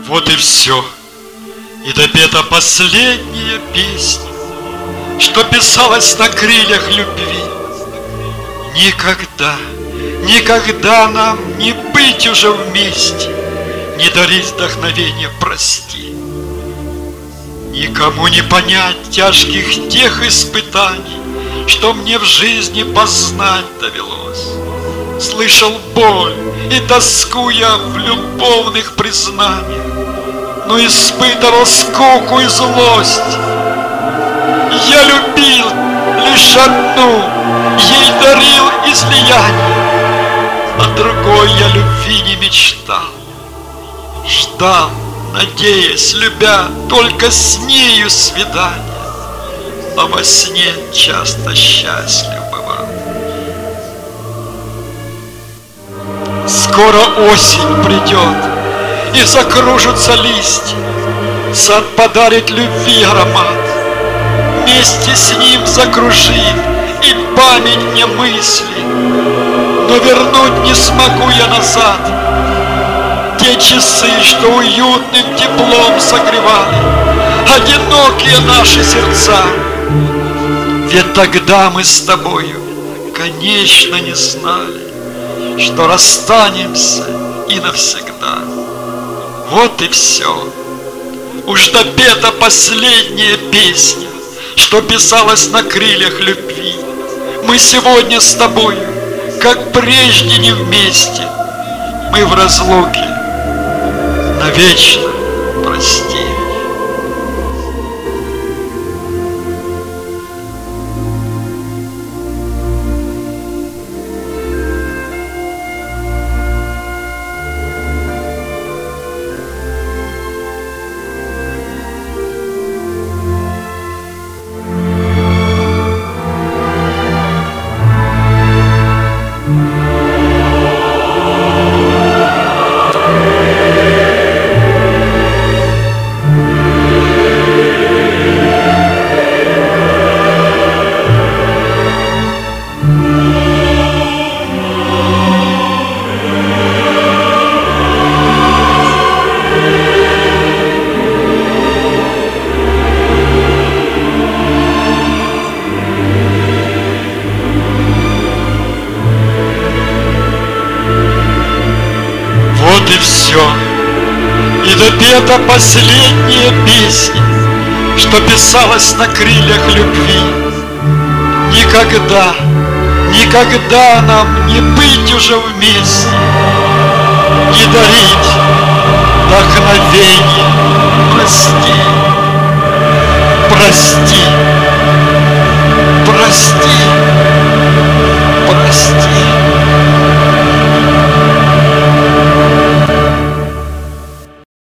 Вот и все. И допета последняя песня, что писалась на крыльях любви. Никогда, никогда нам не быть уже вместе, не дарить вдохновение, прости. Никому не понять тяжких тех испытаний, что мне в жизни познать довелось. Слышал боль и тоску я в любовных признаниях, но испытывал скуку и злость. Я любил лишь одну, ей дарил излияние, а другой я любви не мечтал. Ждал, надеясь, любя только с нею свидание, а во сне часто счастлив бывал. Скоро осень придет, и закружатся листья, сад подарит любви аромат, вместе с ним закружит и память мне мысли, но вернуть не смогу я назад те часы, что уютным теплом согревали одинокие наши сердца. Ведь тогда мы с тобою, конечно, не знали, что расстанемся и навсегда. Вот и все. Уж допета последняя песня, что писалась на крыльях любви. Мы сегодня с тобою, как прежде, не вместе. Мы в разлуке навечно, прости. Вот и все. И допета последняя песня, что писалась на крыльях любви. Никогда, никогда нам не быть уже вместе, не дарить вдохновение, прости, прости, прости.